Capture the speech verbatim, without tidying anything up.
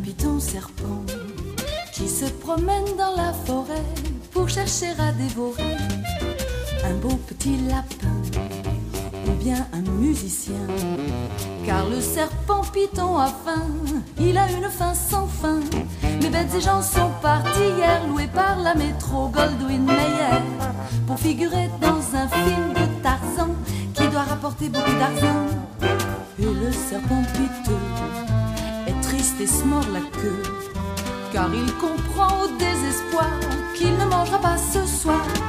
python serpent qui se promène dans la forêt pour chercher à dévorer un beau petit lapin ou bien un musicien. Car le serpent python a faim, il a une faim sans fin. Les bêtes et gens sont partis hier, loués par la métro Goldwyn Mayer, pour figurer dans un film de Tarzan qui doit rapporter beaucoup d'argent. Et le serpent piteux est triste et se mord la queue, car il comprend au désespoir qu'il ne mangera pas ce soir.